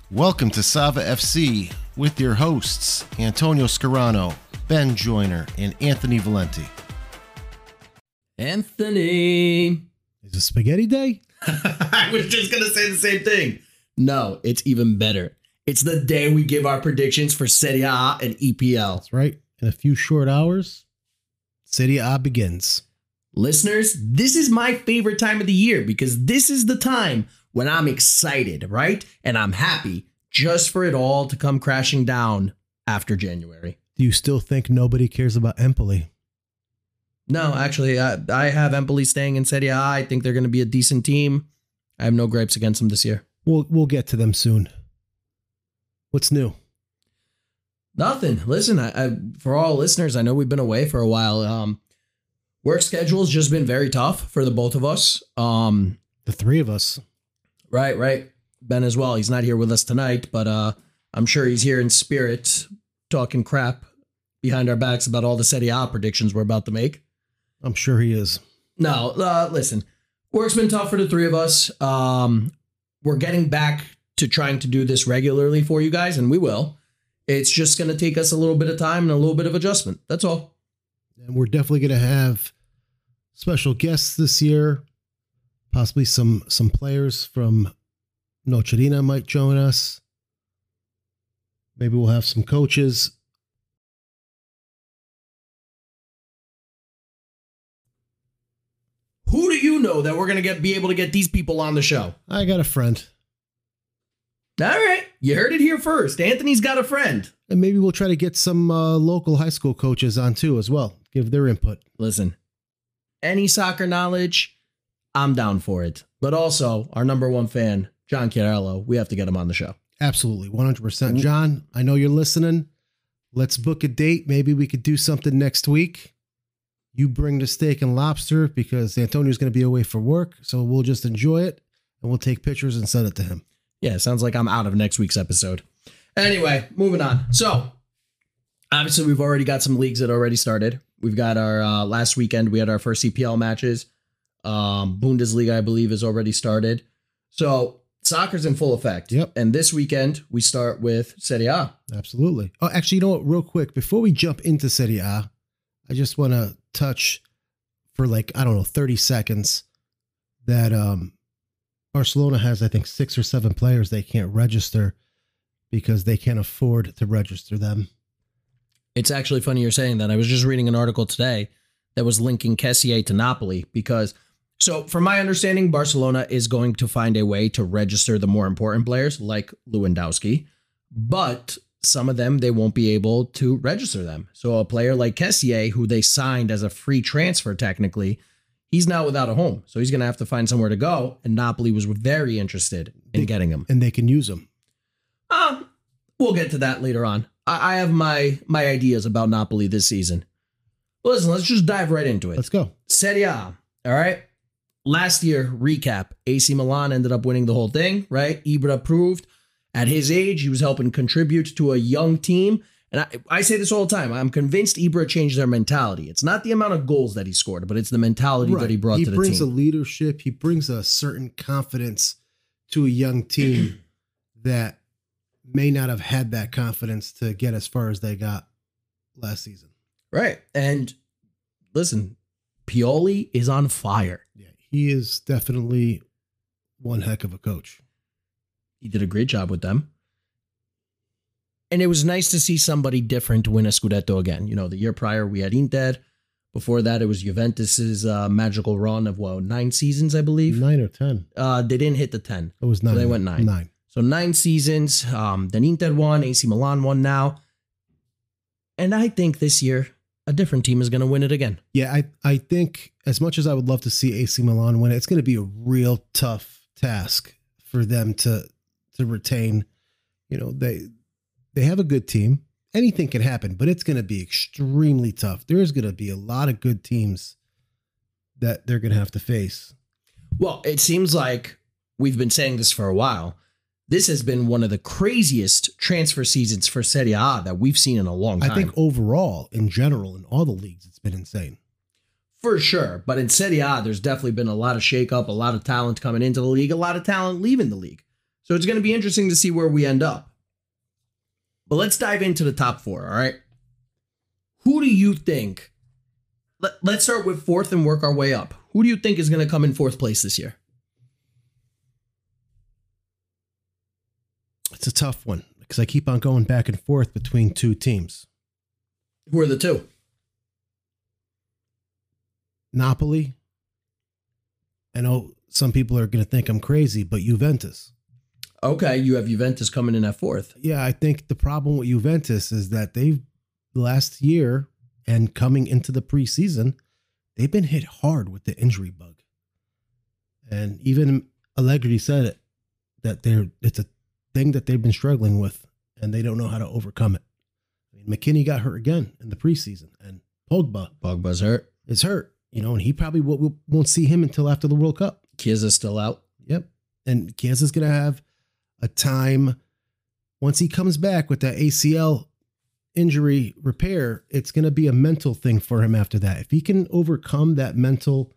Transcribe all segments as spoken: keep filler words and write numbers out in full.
Welcome to Sava F C with your hosts, Antonio Scarano, Ben Joyner, and Anthony Valenti. Anthony. Is it spaghetti day? I was just going to say the same thing. No, it's even better. It's the day we give our predictions for Serie A and E P L. That's right. In a few short hours, Serie A begins. Listeners, this is my favorite time of the year because this is the time when I'm excited, right? And I'm happy just for it all to come crashing down after January. Do you still think nobody cares about Empoli? No, actually, I, I have Empoli staying in Serie A. I think they're going to be a decent team. I have no gripes against them this year. We'll we'll get to them soon. What's new? Nothing. Listen, I, I, for all listeners, I know we've been away for a while. Um, work schedule's just been very tough for the both of us. Um, the three of us. Right, right. Ben as well. He's not here with us tonight, but uh, I'm sure he's here in spirit talking crap behind our backs about all the Serie A predictions we're about to make. I'm sure he is. No, uh, listen, work's been tough for the three of us. Um, we're getting back to trying to do this regularly for you guys, and we will. It's just going to take us a little bit of time and a little bit of adjustment. That's all. And we're definitely going to have special guests this year. Possibly some some players from Nocerina might join us. Maybe we'll have some coaches. Who do you know that we're going to get be able to get these people on the show? I got a friend. All right. You heard it here first. Anthony's got a friend. And maybe we'll try to get some uh, local high school coaches on too as well. Give their input. Listen, any soccer knowledge, I'm down for it. But also, our number one fan, John Chiarello, we have to get him on the show. Absolutely, one hundred percent. John, I know you're listening. Let's book a date. Maybe we could do something next week. You bring the steak and lobster because Antonio's going to be away for work. So we'll just enjoy it and we'll take pictures and send it to him. Yeah, sounds like I'm out of next week's episode. Anyway, moving on. So, obviously, we've already got some leagues that already started. We've got our uh, last weekend, we had our first E P L matches. Um, Bundesliga, I believe, has already started. So soccer's in full effect. Yep. And this weekend, we start with Serie A. Absolutely. Oh, actually, you know what? Real quick, before we jump into Serie A, I just want to touch for like, I don't know, thirty seconds that um, Barcelona has, I think, six or seven players they can't register because they can't afford to register them. It's actually funny you're saying that. I was just reading an article today that was linking Kessié to Napoli because, so from my understanding, Barcelona is going to find a way to register the more important players like Lewandowski, but some of them, they won't be able to register them. So a player like Kessié, who they signed as a free transfer technically, he's now without a home. So he's going to have to find somewhere to go, and Napoli was very interested in they, getting him. And they can use him. Um, we'll get to that later on. I, I have my, my ideas about Napoli this season. Listen, let's just dive right into it. Let's go. Serie A, all right? Last year, recap, A C Milan ended up winning the whole thing, right? Ibra proved at his age, he was helping contribute to a young team. And I, I say this all the time. I'm convinced Ibra changed their mentality. It's not the amount of goals that he scored, but it's the mentality right. that he brought he to the team. He brings a leadership. He brings a certain confidence to a young team that may not have had that confidence to get as far as they got last season. Right. And listen, Pioli is on fire. Yeah, he is definitely one heck of a coach. He did a great job with them. And it was nice to see somebody different win a Scudetto again. You know, the year prior we had Inter. Before that, it was Juventus's uh, magical run of, well, nine seasons, I believe. Nine or ten. Uh, they didn't hit the ten. It was nine. So they went nine. Nine. So nine seasons. Um, then Inter won. A C Milan won now. And I think this year, a different team is going to win it again. Yeah, I, I think as much as I would love to see A C Milan win it, it's going to be a real tough task for them to to retain. You know, they they have a good team. Anything can happen, but it's going to be extremely tough. There's going to be a lot of good teams that they're going to have to face. Well, it seems like we've been saying this for a while. This has been one of the craziest transfer seasons for Serie A that we've seen in a long time. I think overall, in general, in all the leagues, it's been insane. For sure. But in Serie A, there's definitely been a lot of shakeup, a lot of talent coming into the league, a lot of talent leaving the league. So it's going to be interesting to see where we end up. But let's dive into the top four, all right? Who do you think? Let, let's start with fourth and work our way up. Who do you think is going to come in fourth place this year? It's a tough one because I keep on going back and forth between two teams. Who are the two? Napoli. I know some people are going to think I'm crazy, but Juventus. Okay, you have Juventus coming in at fourth. Yeah, I think the problem with Juventus is that they've last year and coming into the preseason, they've been hit hard with the injury bug. And even Allegri said it, that they're it's a thing that they've been struggling with and they don't know how to overcome it. I mean, McKinney got hurt again in the preseason and Pogba Pogba's hurt. is hurt, you know, and he probably won't, won't see him until after the World Cup. Chiesa's still out. Yep. And Chiesa's going to have a time once he comes back with that A C L injury repair. It's going to be a mental thing for him after that. If he can overcome that mental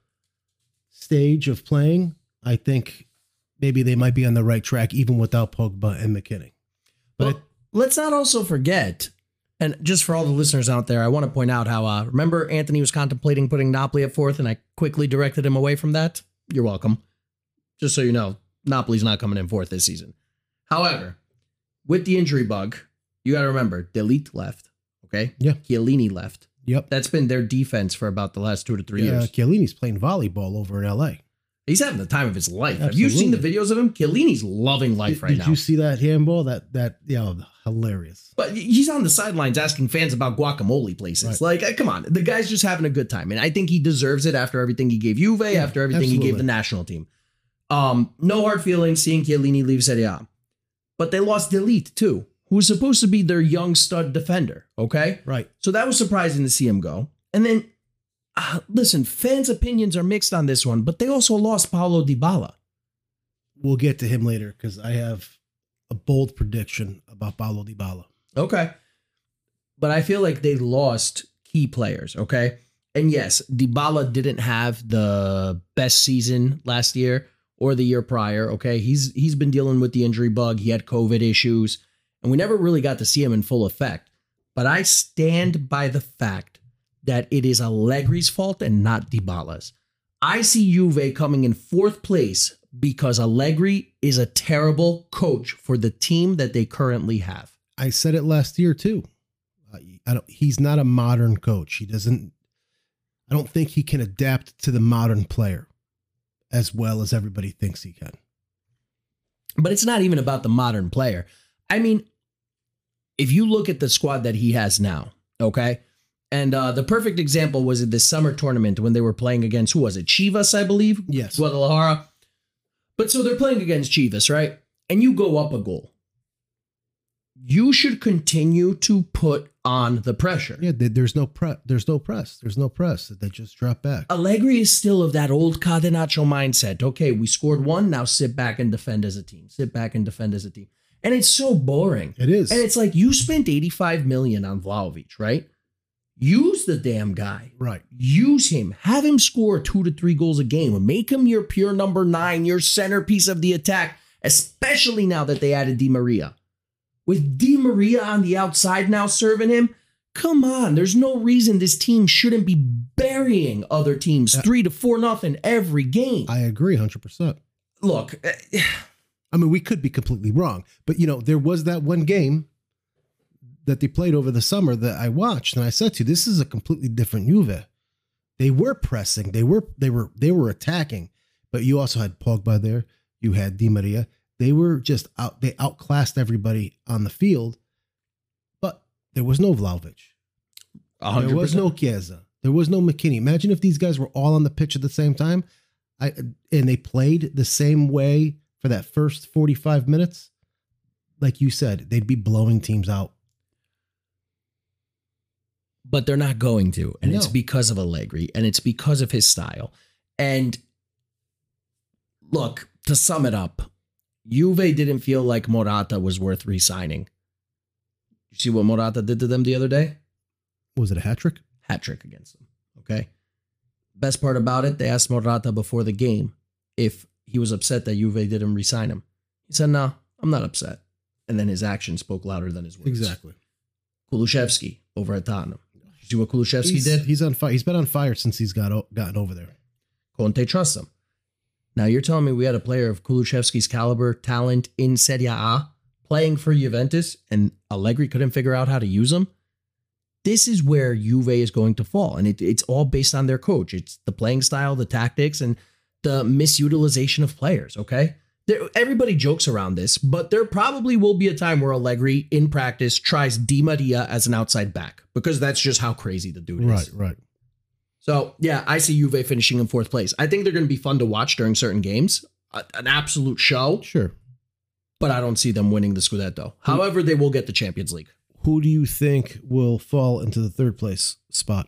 stage of playing, I think maybe they might be on the right track even without Pogba and McKinney. But Well, let's not also forget, and just for all the listeners out there, I want to point out how, uh, remember Anthony was contemplating putting Napoli at fourth and I quickly directed him away from that? You're welcome. Just so you know, Napoli's not coming in fourth this season. However, with the injury bug, you got to remember, Delete left, okay? Yeah. Chiellini left. Yep. That's been their defense for about the last two to three Yeah, years. Chiellini's playing volleyball over in L A. He's having the time of his life. Have you seen Absolutely. the videos of him? Chiellini's loving life Did, right did now. you see that handball? That, that, yeah, hilarious. But he's on the sidelines asking fans about guacamole places. Right. Like, come on. The guy's just having a good time. And I think he deserves it after everything he gave Juve, Yeah, after everything he gave absolutely. the national team. Um, no hard feelings seeing Chiellini leave Serie A. But they lost Delete, too, who was supposed to be their young stud defender, okay? Right. So that was surprising to see him go. And then, uh, listen, fans' opinions are mixed on this one, but they also lost Paulo Dybala. We'll get to him later because I have a bold prediction about Paulo Dybala. Okay. But I feel like they lost key players, okay? And yes, Dybala didn't have the best season last year or the year prior, okay? He's he's been dealing with the injury bug. He had COVID issues, and we never really got to see him in full effect. But I stand by the fact that it is Allegri's fault and not Dybala's. I see Juve coming in fourth place because Allegri is a terrible coach for the team that they currently have. I said it last year too. Uh, I don't, he's not a modern coach. He doesn't. I don't think he can adapt to the modern player as well as everybody thinks he can. But it's not even about the modern player. I mean, if you look at the squad that he has now, okay? And uh, the perfect example was at this summer tournament when they were playing against, who was it? Chivas, I believe? Yes. Guadalajara. But so they're playing against Chivas, right? And you go up a goal. You should continue to put on the pressure. Yeah. there- There's no pre. There's no press. There's no press. They just drop back. Allegri is still of that old Catenaccio mindset. Okay, we scored one, now sit back and defend as a team. Sit back and defend as a team. And it's so boring. It is. And it's like you spent eighty-five million on Vlahovic, right? Use the damn guy. Right. Use him. Have him score two to three goals a game. Make him your pure number nine, your centerpiece of the attack, especially now that they added Di Maria. With Di Maria on the outside now serving him, come on. There's no reason this team shouldn't be burying other teams three to four nothing every game. I agree one hundred percent. Look, eh, I mean, we could be completely wrong, but you know, there was that one game that they played over the summer that I watched, and I said to you, this is a completely different Juve. They were pressing, they were they were they were attacking, but you also had Pogba there, you had Di Maria. They were just out. They outclassed everybody on the field, but there was no Vlahovic. one hundred percent. There was no Chiesa. There was no McKinney. Imagine if these guys were all on the pitch at the same time, I and they played the same way for that first forty-five minutes. Like you said, they'd be blowing teams out. But they're not going to. And No. it's because of Allegri. And it's because of his style. And look, to sum it up, Juve didn't feel like Morata was worth re-signing. You see what Morata did to them the other day? Was it a hat trick? Hat trick against them. Okay. Best part about it, they asked Morata before the game if he was upset that Juve didn't re-sign him. He said, no, I'm not upset. And then his actions spoke louder than his words. Exactly. Kulusevski over at Tottenham. You see what Kulusevski He's, did? he's on fire. He's been on fire since he's got o- gotten over there. Conte trusts him. Now you're telling me we had a player of Kulusevski's caliber, talent in Serie A playing for Juventus and Allegri couldn't figure out how to use him? This is where Juve is going to fall. And it, it's all based on their coach. It's the playing style, the tactics, and the misutilization of players, okay? There, everybody jokes around this, but there probably will be a time where Allegri, in practice, tries Di Maria as an outside back because that's just how crazy the dude is. Right, right. So, yeah, I see Juve finishing in fourth place. I think they're going to be fun to watch during certain games. A, an absolute show. Sure. But I don't see them winning the Scudetto. However, they will get the Champions League. Who do you think will fall into the third place spot?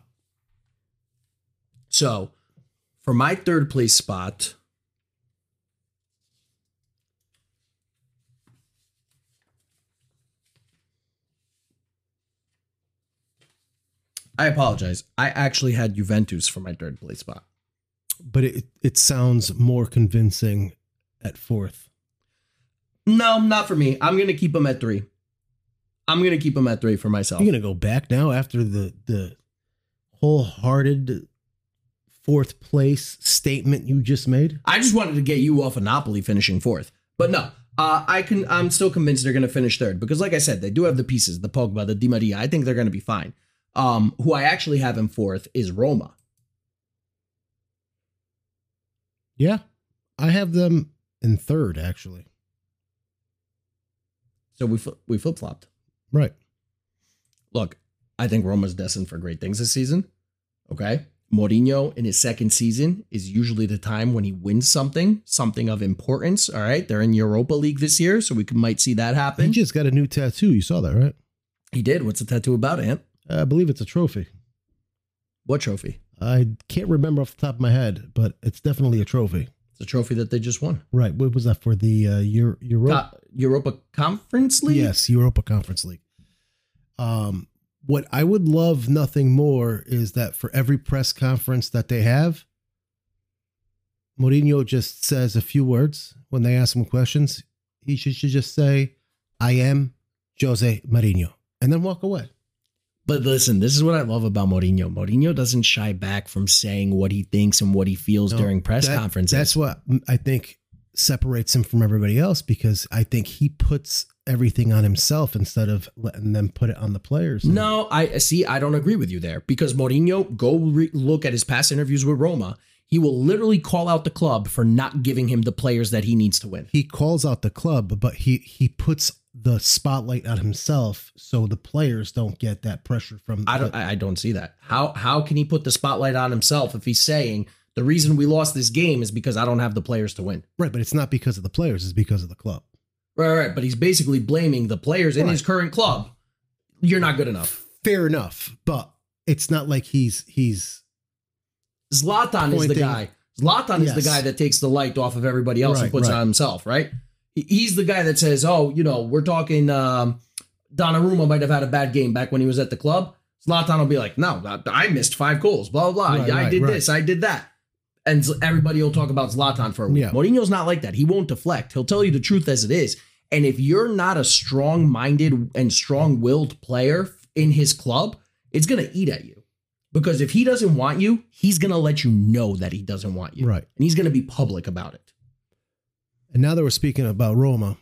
So, for my third place spot, I apologize. I actually had Juventus for my third place spot. But it it sounds more convincing at fourth. No, not for me. I'm going to keep them at three. I'm going to keep them at three for myself. You're going to go back now after the, the wholehearted fourth place statement you just made? I just wanted to get you off of Napoli finishing fourth. But no, uh, I can, I'm still convinced they're going to finish third because, like I said, they do have the pieces, the Pogba, the Di Maria. I think they're going to be fine. Um, who I actually have in fourth is Roma. Yeah, I have them in third, actually. So we fl- we flip flopped. Right. Look, I think Roma's destined for great things this season. Okay. Mourinho in his second season is usually the time when he wins something, something of importance. All right. They're in Europa League this year, so we could, might see that happen. He just got a new tattoo. You saw that, right? He did. What's the tattoo about, Ant? I believe it's a trophy. What trophy? I can't remember off the top of my head, but it's definitely a trophy. It's a trophy that they just won. Right. What was that for? The uh, Euro- Europa? Co- Europa Conference League? Yes, Europa Conference League. Um, what I would love nothing more is that for every press conference that they have, Mourinho just says a few words when they ask him questions. He should, should just say, I am Jose Mourinho, and then walk away. But listen, this is what I love about Mourinho. Mourinho doesn't shy back from saying what he thinks and what he feels no, during press that, conferences. That's what I think separates him from everybody else, because I think he puts everything on himself instead of letting them put it on the players. No, I see. I don't agree with you there, because Mourinho, go re- look at his past interviews with Roma. He will literally call out the club for not giving him the players that he needs to win. He calls out the club, but he, he puts the spotlight on himself so the players don't get that pressure from. I don't. The, I don't see that. How how can he put the spotlight on himself if he's saying the reason we lost this game is because I don't have the players to win? Right, but it's not because of the players; it's because of the club. Right, right. But he's basically blaming the players in right. his current club. You're not good enough. Fair enough, but it's not like he's he's. Zlatan pointing. is the guy. Zlatan yes. is the guy that takes the light off of everybody else right, and puts right. it on himself, right? He's the guy that says, oh, you know, we're talking um, Donnarumma might have had a bad game back when he was at the club. Zlatan will be like, no, I missed five goals, blah, blah, blah. Right, I right, did right. this, I did that. And everybody will talk about Zlatan for a week. Yeah. Mourinho's not like that. He won't deflect. He'll tell you the truth as it is. And if you're not a strong-minded and strong-willed player in his club, it's going to eat at you. Because if he doesn't want you, he's going to let you know that he doesn't want you. Right. And he's going to be public about it. And now that we're speaking about Roma,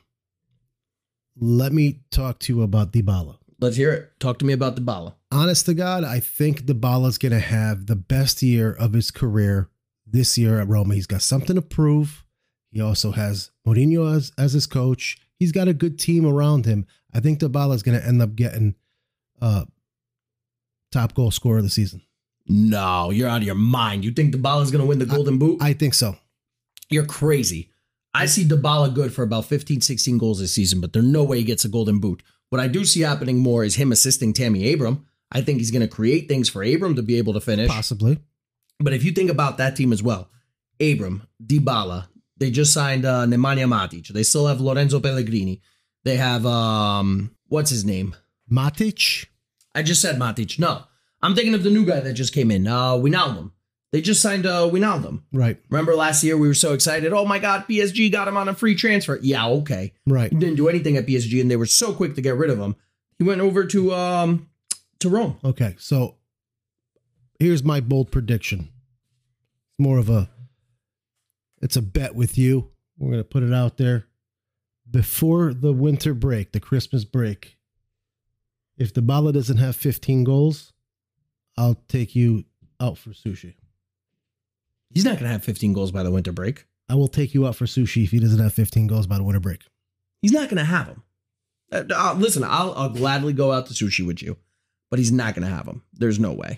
let me talk to you about Dybala. Let's hear it. Talk to me about Dybala. Honest to God, I think Dybala's going to have the best year of his career this year at Roma. He's got something to prove. He also has Mourinho as, as his coach. He's got a good team around him. I think Dybala is going to end up getting uh, top goal scorer of the season. No, you're out of your mind. You think Dybala is going to win the Golden I, Boot? I think so. You're crazy. I see Dybala good for about fifteen, sixteen goals this season, but there's no way he gets a Golden Boot. What I do see happening more is him assisting Tammy Abraham. I think he's going to create things for Abraham to be able to finish. Possibly. But if you think about that team as well, Abraham, Dybala, they just signed uh, Nemanja Matic. They still have Lorenzo Pellegrini. They have, um, what's his name? Matic? I just said Matic. No, I'm thinking of the new guy that just came in, uh, Wijnaldum. They just signed uh, Wijnaldum. Right. Remember last year we were so excited. Oh my God, P S G got him on a free transfer. Yeah, okay. Right. He didn't do anything at P S G, and they were so quick to get rid of him. He went over to um to Rome. Okay, so here's my bold prediction. It's more of a, it's a bet with you. We're going to put it out there. Before the winter break, the Christmas break, if Dybala doesn't have fifteen goals, I'll take you out for sushi. He's not going to have fifteen goals by the winter break. I will take you out for sushi if he doesn't have fifteen goals by the winter break. He's not going to have them. Uh, uh, listen, I'll, I'll gladly go out to sushi with you, but he's not going to have them. There's no way.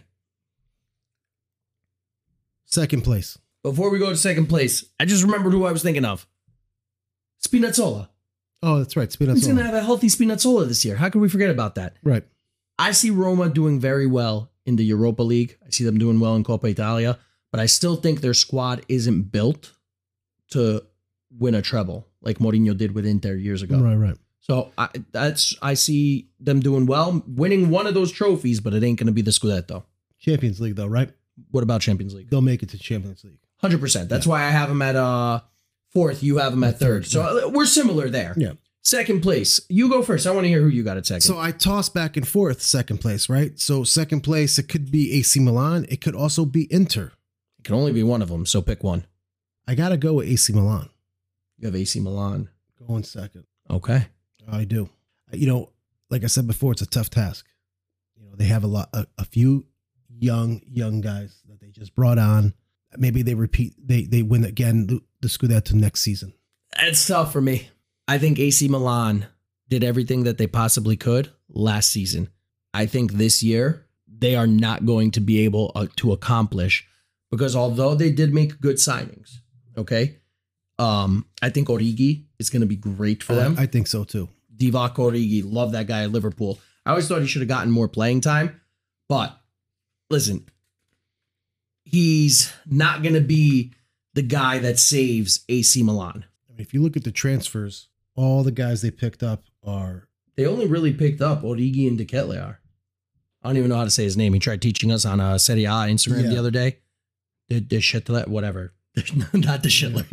Second place. Before we go to second place, I just remembered who I was thinking of. Spinazzola. Oh, that's right. Spinazzola. He's going to have a healthy Spinazzola this year. How could we forget about that? Right. I see Roma doing very well in the Europa League. I see them doing well in Coppa Italia, but I still think their squad isn't built to win a treble like Mourinho did with Inter years ago. Right, right. So I, that's I see them doing well, winning one of those trophies, but it ain't going to be the Scudetto. Champions League, though, right? What about Champions League? They'll make it to Champions League. one hundred percent. That's yeah. why I have them at uh, fourth. You have them at third. So yeah. we're similar there. Yeah. Second place. You go first. I want to hear who you got at second. So I toss back and forth second place, right? So second place, it could be A C Milan. It could also be Inter. It can only be one of them, so pick one. I got to go with A C Milan. You have A C Milan. Going second. Okay. I do. You know, like I said before, it's a tough task. You know, they have a lot, a, a few young, young guys that they just brought on. Maybe they repeat, they they win again the, the Scudetto next season. It's tough for me. I think A C Milan did everything that they possibly could last season. I think this year they are not going to be able uh, to accomplish, because although they did make good signings, okay, um, I think Origi is going to be great for them. I, I think so too. Divock Origi, love that guy at Liverpool. I always thought he should have gotten more playing time, but listen, he's not going to be the guy that saves A C Milan. I mean, if you look at the transfers, all the guys they picked up are... They only really picked up Origi and De Ketelaere. I don't even know how to say his name. He tried teaching us on a Serie A Instagram yeah. the other day. De, De Ketelaere, whatever. Not De Schindler.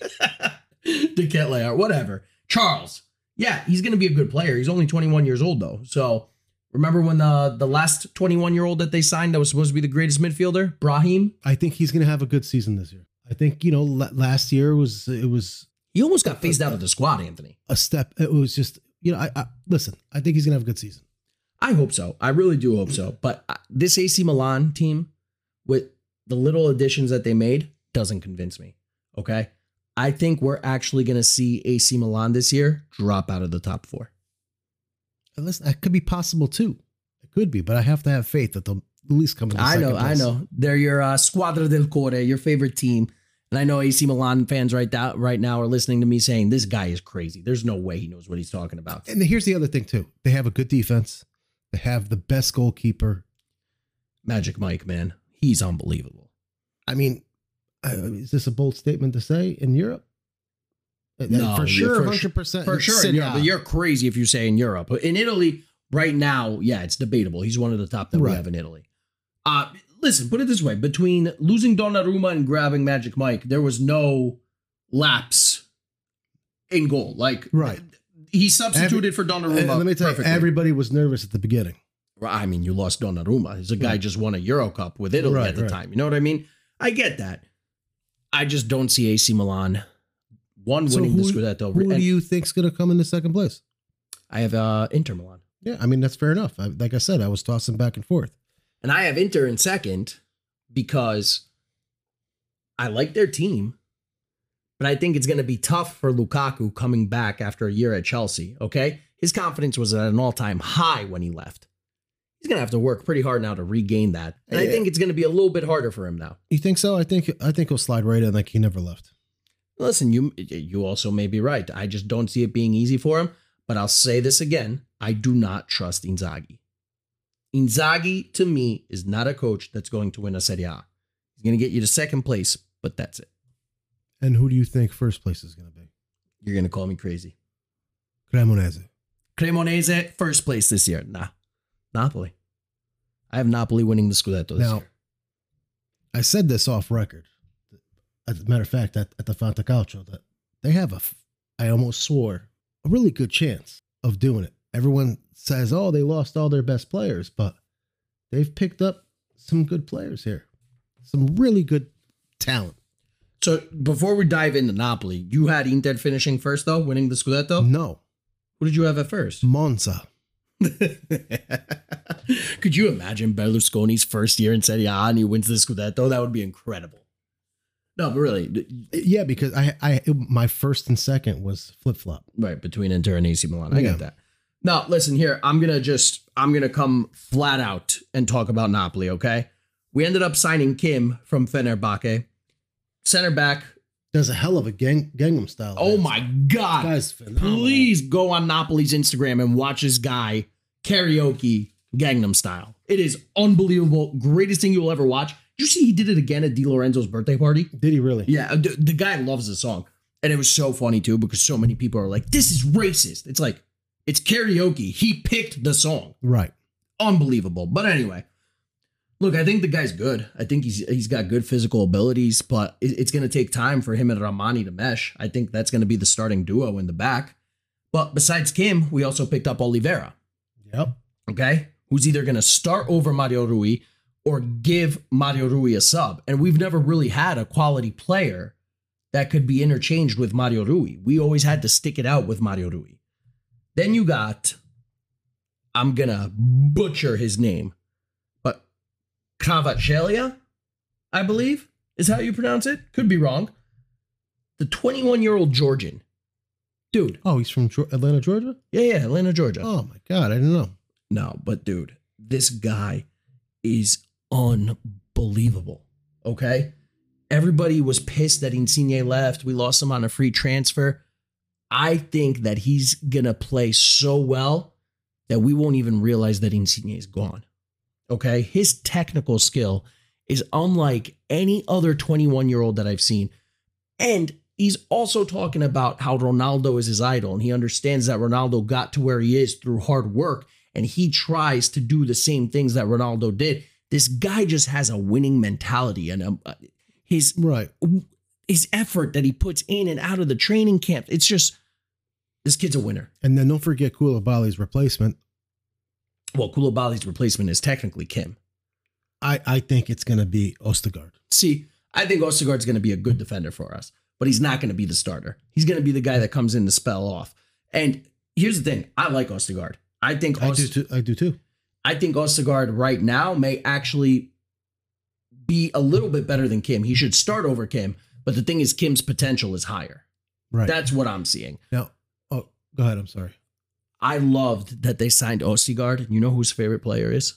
De Ketelaere, whatever. Charles. Yeah, he's going to be a good player. He's only twenty-one years old, though. So remember when the, the last twenty-one-year-old that they signed that was supposed to be the greatest midfielder, Brahim? I think he's going to have a good season this year. I think, you know, last year was it was... He almost got phased out of the squad, Anthony. A step. It was just, you know, I, I listen, I think he's going to have a good season. I hope so. I really do hope so. But this A C Milan team, with the little additions that they made, doesn't convince me. Okay? I think we're actually going to see A C Milan this year drop out of the top four. And listen, that could be possible too. It could be, but I have to have faith that they'll at least come in the I know, second place. I know. They're your uh, Squadra del Cuore, your favorite team. And I know A C Milan fans right now, right now are listening to me saying, this guy is crazy. There's no way he knows what he's talking about. And here's the other thing too. They have a good defense. They have the best goalkeeper. Magic Mike, man. He's unbelievable. I mean, uh, is this a bold statement to say in Europe? No, for sure, for one hundred percent. For sure, in Europe, but you're crazy if you say in Europe. In Italy, right now, yeah, it's debatable. He's one of the top that right. we have in Italy. Uh, listen, put it this way. Between losing Donnarumma and grabbing Magic Mike, there was no lapse in goal. Like, right. he substituted Every, for Donnarumma. Let me tell perfectly. you, everybody was nervous at the beginning. I mean, you lost Donnarumma. He's a guy right. just won a Euro Cup with Italy right, at the right. time. You know what I mean? I get that. I just don't see A C Milan one so winning who, the Scudetto. Who do you think's going to come in the second place? I have uh, Inter Milan. Yeah, I mean, that's fair enough. I, like I said, I was tossing back and forth. And I have Inter in second because I like their team, but I think it's going to be tough for Lukaku coming back after a year at Chelsea, okay? His confidence was at an all-time high when he left. He's going to have to work pretty hard now to regain that. And yeah. I think it's going to be a little bit harder for him now. You think so? I think I think he'll slide right in like he never left. Listen, you you also may be right. I just don't see it being easy for him. But I'll say this again. I do not trust Inzaghi. Inzaghi, to me, is not a coach that's going to win a Serie A. He's going to get you to second place, but that's it. And who do you think first place is going to be? You're going to call me crazy. Cremonese. Cremonese, first place this year. Nah. Napoli. I have Napoli winning the Scudetto this now, year. I said this off record. As a matter of fact, at, at the Fantacalcio, that they have a, I almost swore, a really good chance of doing it. Everyone says, oh, they lost all their best players, but they've picked up some good players here. Some really good talent. So before we dive into Napoli, you had Inter finishing first, though, winning the Scudetto? No. Who did you have at first? Monza. Could you imagine Berlusconi's first year in Serie A and he wins the Scudetto? That would be incredible. No, but really. Yeah, because I, I, my first and second was flip flop. Right, between Inter and A C Milan. I Yeah. get that. Now, listen here. I'm going to just, I'm going to come flat out and talk about Napoli, okay? We ended up signing Kim from Fenerbahce. Center back. Does a hell of a gang, Gangnam Style. Oh dance. my God. Guy's phenomenal. Please go on Napoli's Instagram and watch this guy karaoke Gangnam Style. It is unbelievable. Greatest thing you'll ever watch. Did you see he did it again at Di Lorenzo's birthday party? Did he really? Yeah, the, the guy loves the song. And it was so funny too because so many people are like, this is racist. It's like, it's karaoke. He picked the song. Right. Unbelievable. But anyway, look, I think the guy's good. I think he's he's got good physical abilities, but it, it's going to take time for him and Ramani to mesh. I think that's going to be the starting duo in the back. But besides Kim, we also picked up Oliveira. Yep. Okay? Who's either going to start over Mario Rui or give Mario Rui a sub. And we've never really had a quality player that could be interchanged with Mario Rui. We always had to stick it out with Mario Rui. Then you got, I'm going to butcher his name, but Kvaratskhelia, I believe, is how you pronounce it. Could be wrong. The twenty-one-year-old Georgian. Dude. Oh, he's from Geor- Atlanta, Georgia? Yeah, yeah, Atlanta, Georgia. Oh, my God. I didn't know. No, but dude, this guy is unbelievable. Okay? Everybody was pissed that Insigne left. We lost him on a free transfer. I think that he's going to play so well that we won't even realize that Insigne is gone. Okay? His technical skill is unlike any other twenty-one-year-old that I've seen. And he's also talking about how Ronaldo is his idol, and he understands that Ronaldo got to where he is through hard work, and he tries to do the same things that Ronaldo did. This guy just has a winning mentality, and um, his Right. his effort that he puts in and out of the training camp. It's just, this kid's a winner. And then don't forget Koulibaly's replacement. Well, Koulibaly's replacement is technically Kim. I, I think it's going to be Ostergaard. See, I think Ostergaard's going to be a good defender for us, but he's not going to be the starter. He's going to be the guy that comes in to spell off. And here's the thing. I like Ostergaard. I think I Ost- do too. I do too. I think Ostergaard right now may actually be a little bit better than Kim. He should start over Kim, but the thing is Kim's potential is higher. Right. That's what I'm seeing. Now, oh, go ahead. I'm sorry. I loved that they signed Ostergaard. You know who his favorite player is?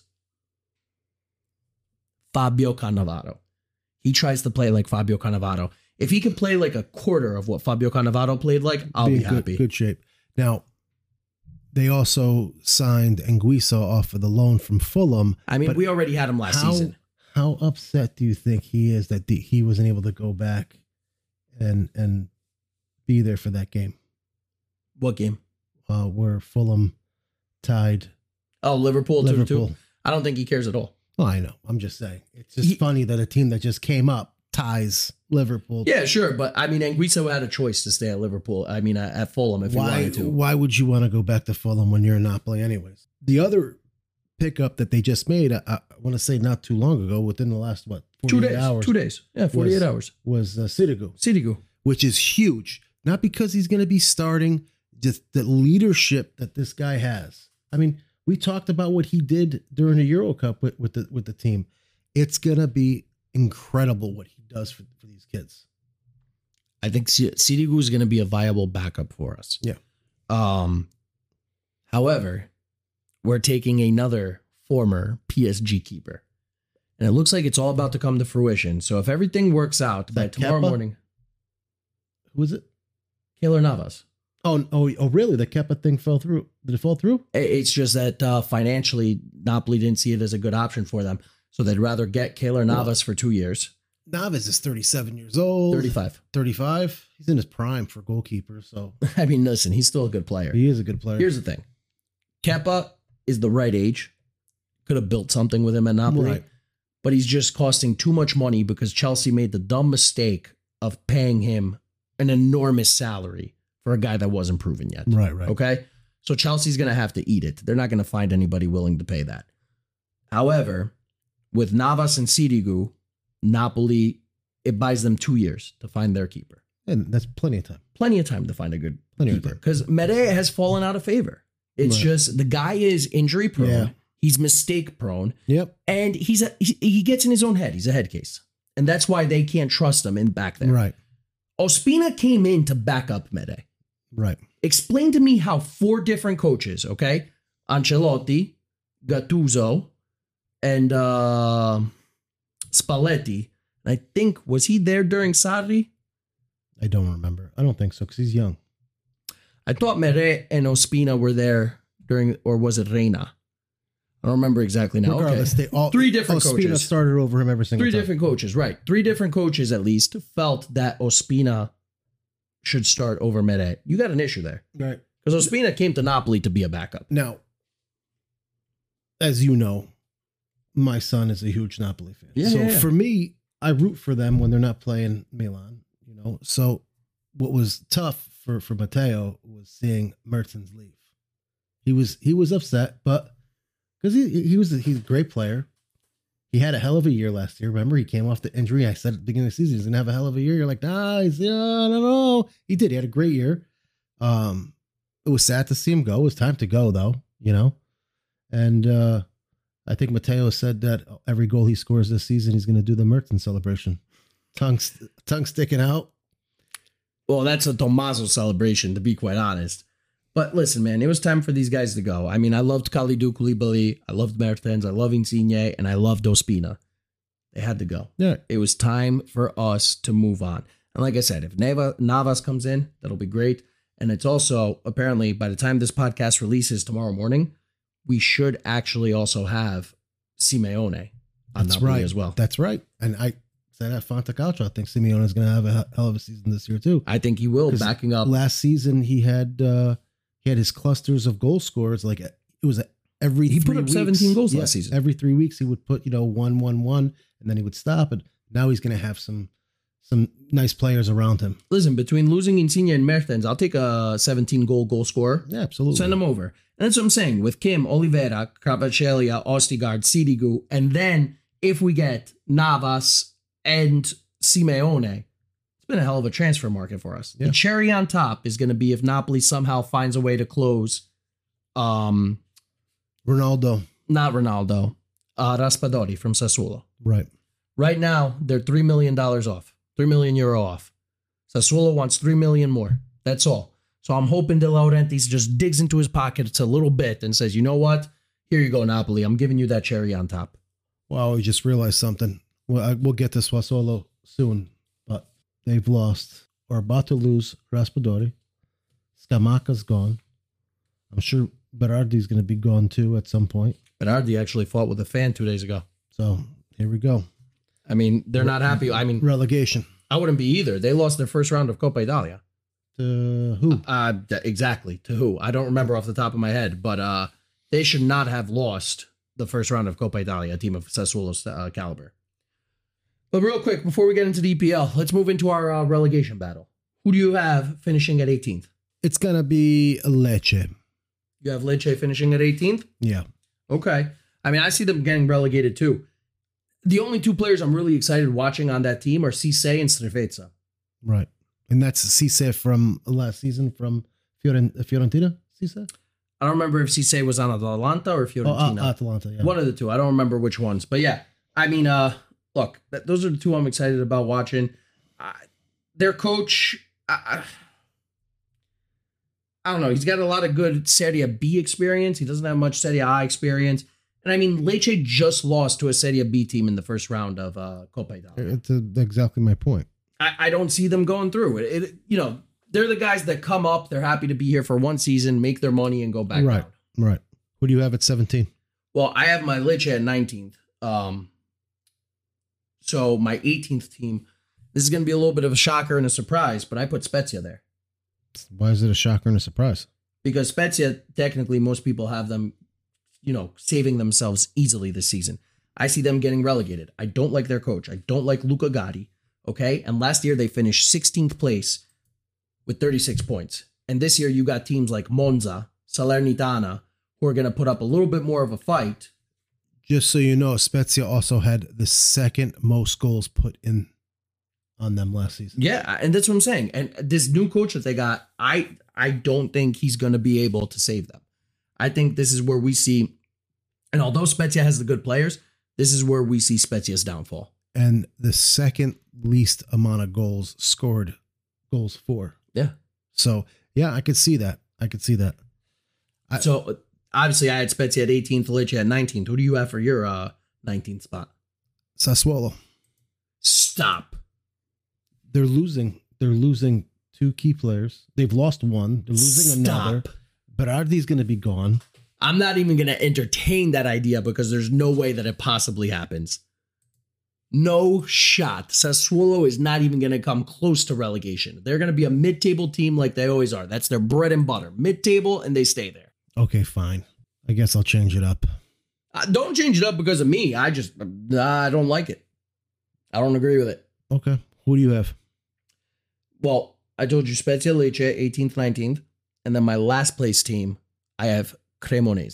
Fabio Cannavaro. He tries to play like Fabio Cannavaro. If he could play like a quarter of what Fabio Cannavaro played like, I'll Be be in good, happy. Good shape. Now, they also signed Anguissa off of the loan from Fulham. I mean, but we already had him last how, season. How upset do you think he is that the, he wasn't able to go back and and be there for that game What game? uh, where Fulham tied Oh, Liverpool, two to Liverpool? two. I don't think he cares at all. Well, I know. I'm just saying. It's just He- funny that a team that just came up ties Liverpool. Yeah, sure. But I mean, Anguissa had a choice to stay at Liverpool. I mean, at at Fulham if he Why, wanted to. why would you want to go back to Fulham when you're in Napoli anyways? The other pickup that they just made, I, I want to say not too long ago, within the last, what, Two forty-eight days. hours, Two days. Yeah, forty-eight was- hours. was uh, Sirigu, Sirigu. which is huge. Not because he's going to be starting, just the leadership that this guy has. I mean, we talked about what he did during the Euro Cup with, with the with the team. It's going to be incredible what he does for, for these kids. I think Sirigu is going to be a viable backup for us. Yeah. Um. However, we're taking another former P S G keeper, and it looks like it's all about to come to fruition. So if everything works out by that tomorrow Kepa? morning, Who is it? Keylor Navas. Oh, oh, oh, really? The Kepa thing fell through. Did it fall through? I- It's just that uh, financially, Napoli didn't see it as a good option for them, so they'd rather get Keylor Navas for two years, Navas is thirty-seven years old. thirty-five. thirty-five. He's in his prime for goalkeeper, so I mean, listen, he's still a good player. he is a good player. Here's the thing. Kepa is the right age. Could have built something with him at Napoli. Right. but he's just costing too much money because Chelsea made the dumb mistake of paying him an enormous salary for a guy that wasn't proven yet. Right, right. Okay? So Chelsea's going to have to eat it. They're not going to find anybody willing to pay that. However, with Navas and Sirigu, Napoli, it buys them two years to find their keeper. And that's plenty of time. Plenty of time to find a good Plenty of keeper. time. Because Mede has fallen out of favor. It's Right. just the guy is injury prone. Yeah. He's mistake prone. Yep. And he's a, he, he gets in his own head. He's a head case. And that's why they can't trust him in back there. Right. Ospina came in to back up Mede. Right. Explain to me how four different coaches, okay? Ancelotti, Gattuso, and uh, Spalletti. I think, was he there during Sarri? I don't remember. I don't think so because he's young. I thought Mere and Ospina were there during, or was it Reina? I don't remember exactly now. Regardless, Okay. they all Three different Ospina coaches. started over him every single Three time. different coaches, right. Three different coaches at least felt that Ospina should start over Mere. You got an issue there. Right. Because Ospina came to Napoli to be a backup. Now, as you know, my son is a huge Napoli fan. Yeah, so yeah, yeah. for me, I root for them when they're not playing Milan. You know, so what was tough for for Matteo was seeing Mertens leave. He was he was upset, but because he he was a, he's a great player. He had a hell of a year last year. Remember, he came off the injury. I said at the beginning of the season he's gonna have a hell of a year. You're like, nah, he's yeah, I don't know. He did. He had a great year. Um, it was sad to see him go. It was time to go though, you know. And uh, I think Matteo said that every goal he scores this season, he's going to do the Mertens celebration. Tongue, tongue sticking out. Well, that's a Tommaso celebration, to be quite honest. But listen, man, it was time for these guys to go. I mean, I loved Kalidou Koulibaly, I loved Mertens, I love Insigne, and I loved Ospina. They had to go. Yeah. It was time for us to move on. And like I said, if Neva, Navas comes in, that'll be great. And it's also, apparently, by the time this podcast releases tomorrow morning, we should actually also have Simeone on That's Napoli right. as well. That's right. And I said at Fantacalcio, I think Simeone is going to have a hell of a season this year too. I think he will, 'Cause backing up. Last season, he had uh, he had his clusters of goal scorers. Like it was every He put three up weeks. seventeen goals Yeah, last season. Every three weeks, he would put you know one, one, one, and then he would stop. And now he's going to have some some nice players around him. Listen, between losing Insigne and Mertens, I'll take a seventeen goal goal scorer. Yeah, absolutely. Send them over. And that's what I'm saying. With Kim, Oliveira, Kvaratskhelia, Ostigard, Sirigu, and then if we get Navas and Simeone, it's been a hell of a transfer market for us. Yeah. The cherry on top is going to be if Napoli somehow finds a way to close, um, Ronaldo. not Ronaldo, uh, Raspadori from Sassuolo. Right. Right now, they're three million dollars off, three million euro off. Sassuolo wants three million more. That's all. So I'm hoping De Laurentiis just digs into his pockets a little bit and says, you know what? Here you go, Napoli. I'm giving you that cherry on top. Wow, we just realized something. Well, I, we'll get to Sassuolo soon, but they've lost or about to lose Raspadori. Scamacca's gone. I'm sure Berardi's going to be gone too at some point. Berardi actually fought with a fan two days ago. So here we go. I mean, they're not happy. I mean, Relegation. I wouldn't be either. They lost their first round of Coppa Italia. To who? Uh, th- exactly. To who? I don't remember off the top of my head, but uh, they should not have lost the first round of Coppa Italia, a team of Sassuolo's uh, caliber. But real quick, before we get into the E P L, let's move into our uh, relegation battle. Who do you have finishing at eighteenth? It's going to be Lecce. You have Lecce finishing at eighteenth? Yeah. Okay. I mean, I see them getting relegated too. The only two players I'm really excited watching on that team are Cisse and Strefezza. Right. And that's Cisse from last season from Fioren- Fiorentina? Cisse? I don't remember if Cisse was on Atalanta or Oh, Fiorentina. uh, Atalanta, yeah. One of the two. I don't remember which ones. But yeah, I mean, uh, look, th- those are the two I'm excited about watching. Uh, their coach, I, I don't know. He's got a lot of good Serie B experience. He doesn't have much Serie A experience. And I mean, Lecce just lost to a Serie B team in the first round of uh, Coppa Italia. It's uh, exactly my point. I, I don't see them going through it. it. You know, they're the guys that come up. They're happy to be here for one season, make their money, and go back Right. down. Right. Who do you have at seventeen? Well, I have my Lecce at nineteenth. Um, so my eighteenth team, this is going to be a little bit of a shocker and a surprise, but I put Spezia there. Why is it a shocker and a surprise? Because Spezia, technically, most people have them, you know, saving themselves easily this season. I see them getting relegated. I don't like their coach. I don't like Luca Gotti. Okay. And last year they finished sixteenth place with thirty-six points. And this year you got teams like Monza, Salernitana, who are going to put up a little bit more of a fight. Just so you know, Spezia also had the second most goals put in on them last season. Yeah, and that's what I'm saying. And this new coach that they got, I I don't think he's going to be able to save them. I think this is where we see, and although Spezia has the good players, this is where we see Spezia's downfall. And the second least amount of goals scored, goals for. Yeah. So, yeah, I could see that. I could see that. I, so, obviously, I had Spezia at eighteenth, Lecce at nineteenth. Who do you have for your uh, nineteenth spot? Sassuolo. Stop. They're losing. They're losing two key players. They've lost one. They're losing Stop. another. Berardi's going to be gone. I'm not even going to entertain that idea because there's no way that it possibly happens. No shot. Sassuolo is not even going to come close to relegation. They're going to be a mid-table team like they always are. That's their bread and butter. Mid-table, and they stay there. Okay, fine. I guess I'll change it up. Uh, don't change it up because of me. I just, uh, I don't like it. I don't agree with it. Okay. Who do you have? Well, I told you Spezia, Lecce, eighteenth, nineteenth. And then my last place team, I have Cremonese.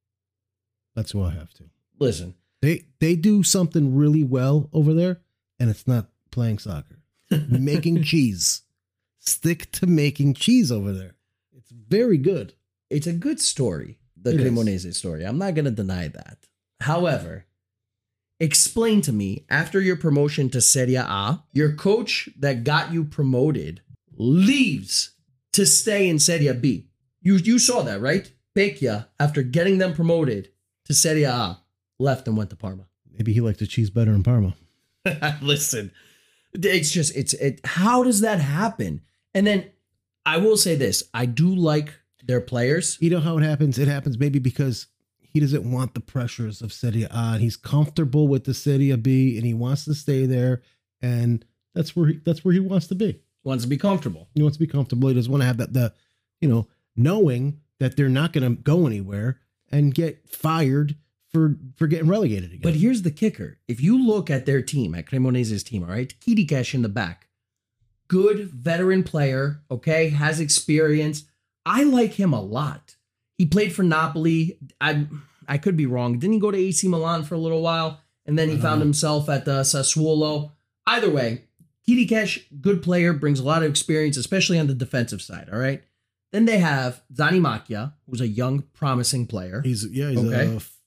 That's who I have too. Listen. They they do something really well over there, and it's not playing soccer. Making cheese. Stick to making cheese over there. It's very good. It's a good story, the It Cremonese is. story. I'm not going to deny that. However, explain to me, after your promotion to Serie A, your coach that got you promoted leaves to stay in Serie B. You you saw that, right? Pecchia, after getting them promoted to Serie A, left and went to Parma. Maybe he liked the cheese better in Parma. Listen, it's just, it's, it, how does that happen? And then I will say this, I do like their players. You know how it happens? It happens maybe because he doesn't want the pressures of Serie A, and he's comfortable with the Serie B, and he wants to stay there, and that's where he, that's where he wants to be. Wants to be comfortable. He wants to be comfortable. He doesn't want to have that, the, you know, knowing that they're not going to go anywhere and get fired for, for getting relegated again. But here's the kicker. If you look at their team, at Cremonese's team, all right, Kirikesh in the back, good veteran player, okay, has experience. I like him a lot. He played for Napoli. I I could be wrong. Didn't he go to A C Milan for a little while? And then he found know. himself at the Sassuolo. Either way, Kirikesh, good player, brings a lot of experience, especially on the defensive side, all right? Then they have Zanimacchia, who's a young, promising player. he's, yeah, he's Okay. a f-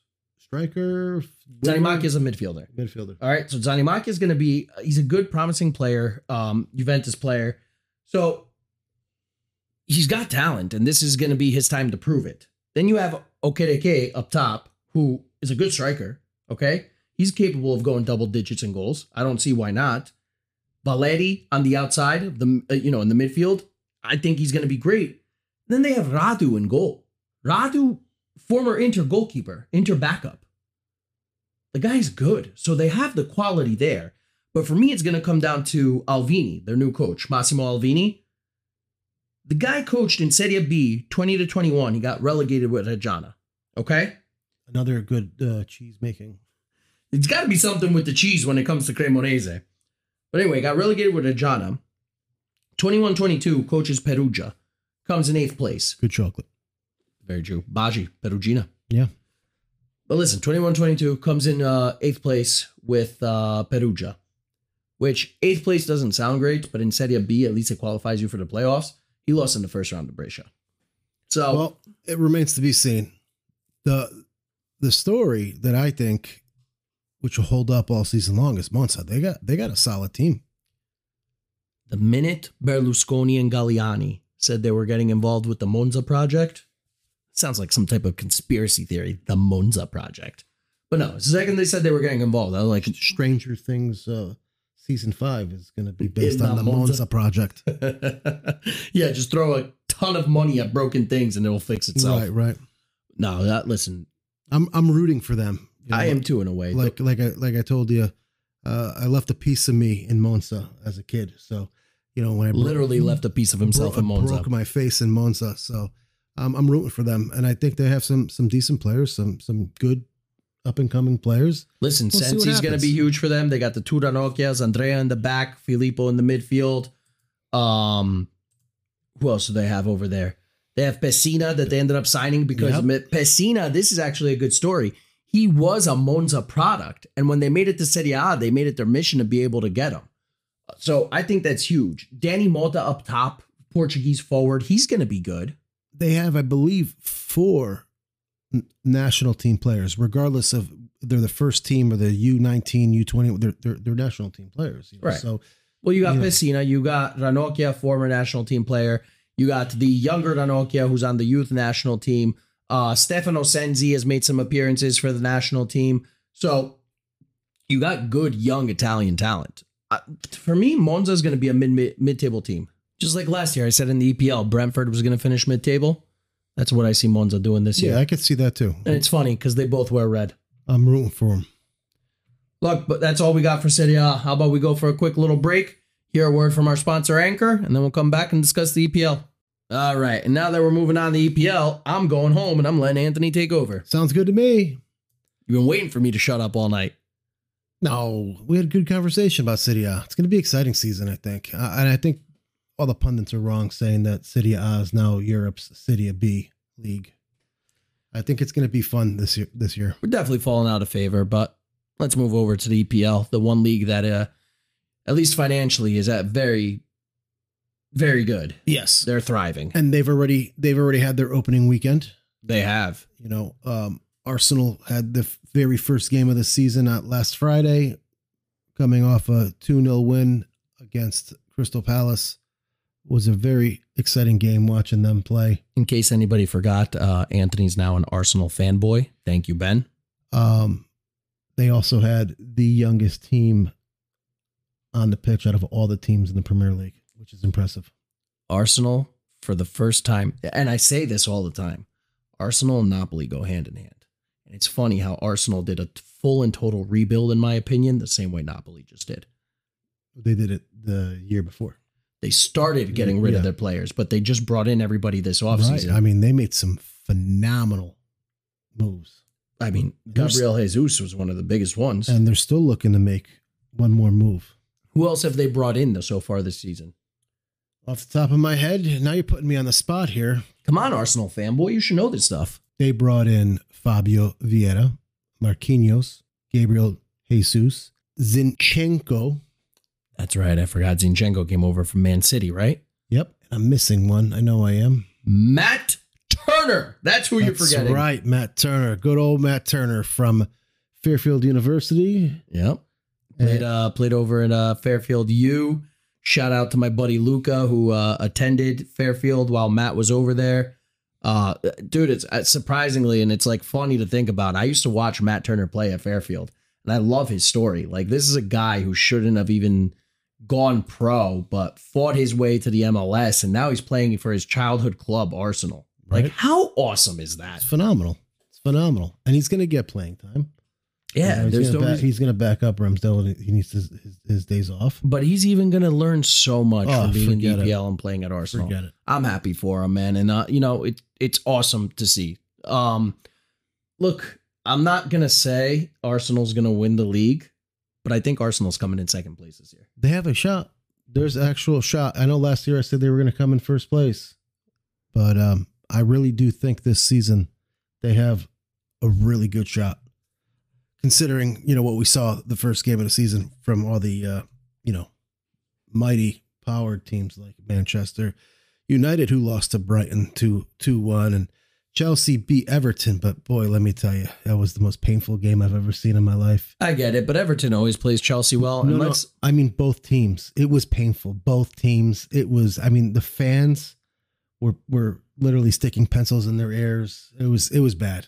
striker. Zanimacchia is a midfielder. midfielder. All right, so Zanimacchia is going to be, he's a good, promising player, um, Juventus player. So he's got talent, and this is going to be his time to prove it. Then you have Okereke up top, who is a good striker, okay? He's capable of going double digits in goals. I don't see why not. Valeri on the outside of the, uh, you know, in the midfield, I think he's going to be great. Then they have Radu in goal. Radu, former Inter goalkeeper, Inter backup. The guy's good. So they have the quality there. But for me, it's going to come down to Alvini, their new coach, Massimo Alvini. The guy coached in Serie B twenty to twenty-one. He got relegated with Reggiana. Okay? Another good uh, cheese making. It's got to be something with the cheese when it comes to Cremonese. But anyway, got relegated with Reggiana. twenty-one twenty-two, coaches Perugia. Comes in eighth place. Good chocolate. Very true. Baji, Perugina. Yeah. But listen, twenty-one twenty-two comes in uh, eighth place with uh, Perugia. Which, eighth place doesn't sound great, but in Serie B, at least it qualifies you for the playoffs. He lost in the first round to Brescia. So, Well, it remains to be seen. The the story that I think, which will hold up all season long, is Monza. They got they got a solid team. the minute Berlusconi and Galliani said they were getting involved with the Monza project, sounds like some type of conspiracy theory, the Monza project. But no, the second they said they were getting involved, I was like, Stranger Things uh, season five is going to be based In on the the Monza. Monza project. yeah, just throw a ton of money at broken things and it'll fix itself. Right, right. No, that, listen, I'm I'm rooting for them. You know, I am too in a way. like like I like I told you, uh, I left a piece of me in Monza as a kid. So you know when I bro- literally left a piece of himself bro- in Monza. broke my face in Monza. So um, I'm rooting for them, and I think they have some some decent players, some some good up and coming players. Listen, We'll see what Sensi's going to happens. be huge for them. They got the two Ranocchias, Andrea in the back, Filippo in the midfield. Um, who else do they have over there? They have Pessina that they ended up signing because Yep. Pessina, this is actually a good story. He was a Monza product. And when they made it to Serie A, they made it their mission to be able to get him. So I think that's huge. Danny Mota up top, Portuguese forward. He's going to be good. They have, I believe, four n- national team players, regardless of they're the first team or the U nineteen, U twenty. They're they're, they're national team players. You know? Right. So Well, you got Yeah. Pessina, you got Ranocchia, former national team player. You got the younger Ranocchia, who's on the youth national team. Uh, Stefano Sensi has made some appearances for the national team. So you got good young Italian talent. Uh, for me, Monza is going to be a mid, mid mid-table team. Just like last year, I said in the E P L, Brentford was going to finish mid-table. That's what I see Monza doing this year. yeah, I could see that too. And it's funny because they both wear red. I'm rooting for them. Look, but that's all we got for Serie A. How about we go for a quick little break, hear a word from our sponsor, Anchor, and then we'll come back and discuss the E P L. All right, and now that we're moving on to the E P L, I'm going home and I'm letting Anthony take over. Sounds good to me. You've been waiting for me to shut up all night. No, we had a good conversation about Serie A. It's going to be an exciting season, I think. Uh, and I think all the pundits are wrong saying that Serie A is now Europe's Serie B league. I think it's going to be fun this year. This year, We're definitely falling out of favor, but let's move over to the E P L, the one league that, uh, at least financially, is at very, very good. yes, They're thriving. and they've already they've already had their opening weekend. They have. You know, um, Arsenal had the f- very first game of the season uh, last Friday, coming off a two nil win against Crystal Palace. Was a very exciting game watching them play. In case anybody forgot, uh, Anthony's now an Arsenal fanboy. Thank you, Ben. Um, they also had the youngest team on the pitch out of all the teams in the Premier League, which is impressive. Arsenal, for the first time, and I say this all the time, Arsenal and Napoli go hand in hand. And it's funny how Arsenal did a full and total rebuild, in my opinion, the same way Napoli just did. They did it the year before. They started getting rid Yeah. of their players, but they just brought in everybody this offseason. Right. I mean, they made some phenomenal moves, I mean, There's- Gabriel Jesus was one of the biggest ones. and they're still looking to make one more move. Who else have they brought in so far this season? Off the top of my head, now you're putting me on the spot here. Come on, Arsenal fanboy, you should know this stuff. They brought in Fabio Vieira, Marquinhos, Gabriel Jesus, Zinchenko. That's right. I forgot Zinchenko came over from Man City, right? Yep, I'm missing one. I know I am. Matt Turner. That's who you're That's forgetting. right, Matt Turner. Good old Matt Turner from Fairfield University. Yep. Played uh played over at uh Fairfield U. Shout out to my buddy Luca who uh attended Fairfield while Matt was over there. Uh dude, it's uh, surprisingly, and it's like funny to think about. I used to watch Matt Turner play at Fairfield, and I love his story. Like, this is a guy who shouldn't have even gone pro, but fought his way to the M L S, and now he's playing for his childhood club, Arsenal. Like, Right. how awesome is that? It's phenomenal. It's phenomenal. And he's going to get playing time. Yeah, You know, there's he's no going reason- he's going to back up Ramsdale. and He needs his, his, his days off. But he's even going to learn so much Oh, from being in the forget E P L and playing at Arsenal. Forget it. I'm happy for him, man. And, uh, you know, it, it's awesome to see. Um, look, I'm not going to say Arsenal's going to win the league, but I think Arsenal's coming in second place this year. They have a shot. There's an actual shot. I know last year I said they were going to come in first place, but um, I really do think this season they have a really good shot. Considering, you know, what we saw the first game of the season from all the, uh, you know, mighty powered teams like Manchester United, who lost to Brighton two one, and Chelsea beat Everton. But boy, let me tell you, that was the most painful game I've ever seen in my life. I get it, but Everton always plays Chelsea well. And No, no, let's, I mean, both teams. It was painful. Both teams. It was, I mean, the fans were, were literally sticking pencils in their ears. It was, it was bad.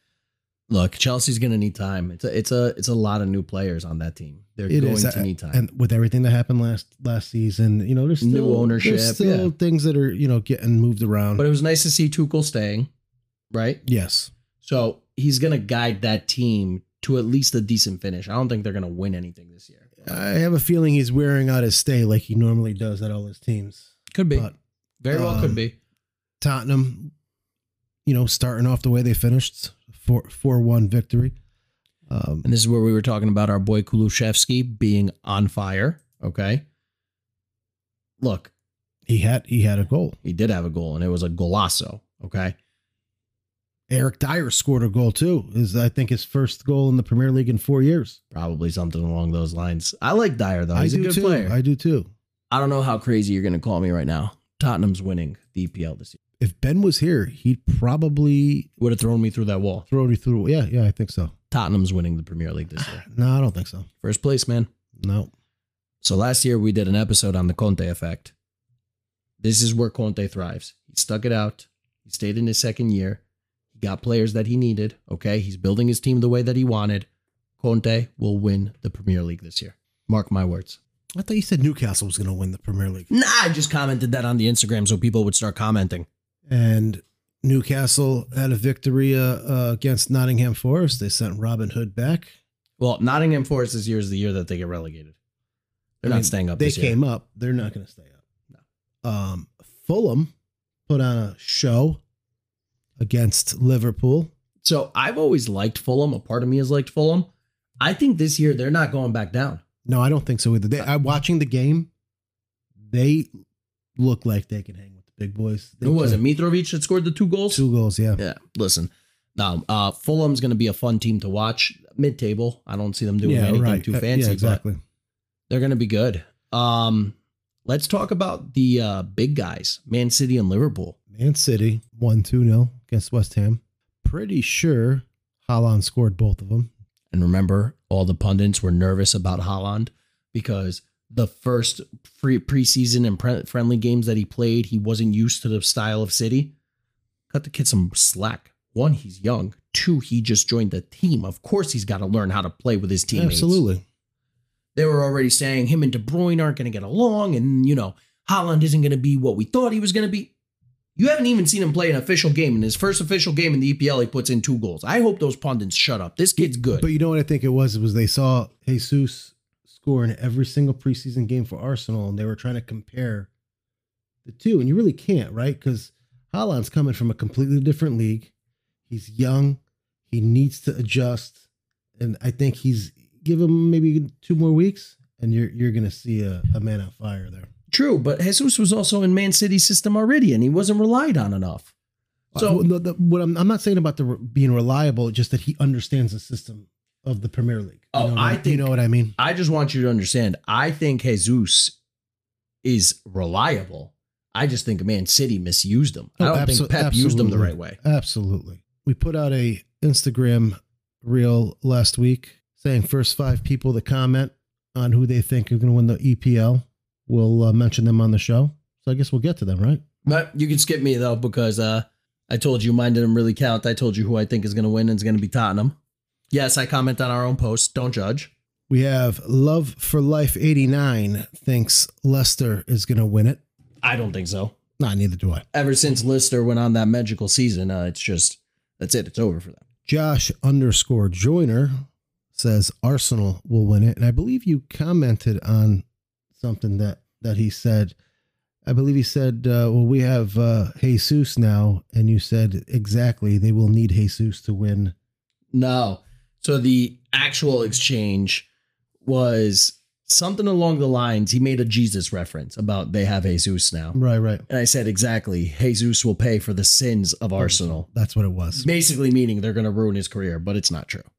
look, Chelsea's going to need time. It's a, it's a, it's a lot of new players on that team. They're It going is, to need time. And with everything that happened last last season, you know, there's New still, ownership, there's still yeah. things that are, you know, getting moved around. but it was nice to see Tuchel staying, right? yes, So he's going to guide that team to at least a decent finish. I don't think they're going to win anything this year. I have a feeling he's wearing out his stay like he normally does at all his teams. Could be. But Very well um, could be. Tottenham, you know, starting off the way they finished, four four one victory. Um, And this is where we were talking about our boy Kulusevski being on fire. Okay. Look, he had he had a goal. he did have a goal, and it was a golazo. Okay. Eric Dyer scored a goal too. Is I think his first goal in the Premier League in four years. Probably something along those lines. I like Dyer, though. I He's a do good too. player. I do too. I don't know how crazy you're going to call me right now. Tottenham's winning the E P L this year. If Ben was here, he'd probably Would have thrown me through that wall. throw you through. Yeah, yeah, I think so. Tottenham's winning the Premier League this year. No, I don't think so. First place, man. No. So last year we did an episode on the Conte effect. This is where Conte thrives. He stuck it out. He stayed in his second year. He got players that he needed. Okay. He's building his team the way that he wanted. Conte will win the Premier League this year. Mark my words. I thought you said Newcastle was going to win the Premier League. Nah, I just commented that on the Instagram so people would start commenting. And Newcastle had a victory uh, uh, against Nottingham Forest. They sent Robin Hood back. Well, Nottingham Forest this year is the year that they get relegated. They're I mean, not staying up They this year. came up. They're not going to stay up. No. Um, Fulham put on a show against Liverpool. So I've always liked Fulham. A part of me has liked Fulham. I think this year they're not going back down. No, I don't think so either. They, I watching the game. They look like they can hang with the big boys. They Who was it? play- Mitrovic that scored the two goals? Two goals, yeah. Yeah, listen. Um, uh, Fulham's going to be a fun team to watch. Mid-table. I don't see them doing Yeah, anything right. too Uh, fancy, yeah, exactly. but they're going to be good. Um, let's talk about the uh, big guys, Man City and Liverpool. Man City won two nil against West Ham. Pretty sure Haaland scored both of them. And remember, all the pundits were nervous about Haaland because the first free preseason and pre- friendly games that he played, he wasn't used to the style of City. Cut the kid some slack. One, he's young. Two, he just joined the team. Of course, he's got to learn how to play with his teammates. Absolutely. They were already saying him and De Bruyne aren't going to get along, and, you know, Haaland isn't going to be what we thought he was going to be. You haven't even seen him play an official game. In his first official game in the E P L, he puts in two goals. I hope those pundits shut up. This kid's good. But you know what I think it was? It was they saw Jesus score in every single preseason game for Arsenal, and they were trying to compare the two. And you really can't, right? Because Haaland's coming from a completely different league. He's young. He needs to adjust. And I think he's give him maybe two more weeks, and you're you're going to see a, a man on fire there. True, but Jesus was also in Man City's system already, and he wasn't relied on enough. So, So the, the, what I'm, I'm not saying about the re- being reliable, just that he understands the system of the Premier League. You Oh, know what I I think- you know what I mean. I just want you to understand, I think Jesus is reliable. I just think Man City misused him. I Oh, don't abso- think Pep used him the absolutely. right way. Absolutely. We put out a Instagram reel last week saying first five people to comment on who they think are going to win the E P L. We'll uh, mention them on the show. So I guess we'll get to them, right? But you can skip me, though, because uh, I told you mine didn't really count. I told you who I think is going to win, and it's going to be Tottenham. Yes, I comment on our own post. Don't judge. We have Love for Life eighty-nine thinks Leicester is going to win it. I don't think so. Nah, neither do I. Ever since Leicester went on that magical season, uh, it's just, that's it. It's over for them. Josh underscore Joyner says Arsenal will win it. And I believe you commented on something that, that he said. I believe he said, uh, well, we have uh, Jesus now. And you said, exactly, they will need Jesus to win. No. So the actual exchange was something along the lines, he made a Jesus reference about they have Jesus now. Right, right. And I said, exactly, Jesus will pay for the sins of Arsenal. That's what it was. Basically meaning they're going to ruin his career, but it's not true.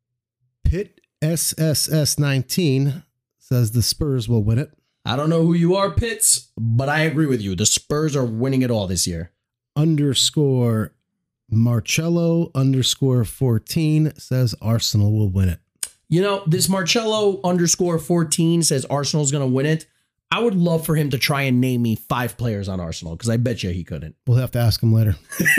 Pitt S S S nineteen says the Spurs will win it. I don't know who you are, Pitts, but I agree with you. The Spurs are winning it all this year. Underscore Marcello underscore fourteen says Arsenal will win it. You know, this Marcello underscore fourteen says Arsenal's going to win it. I would love for him to try and name me five players on Arsenal, because I bet you he couldn't. We'll have to ask him later.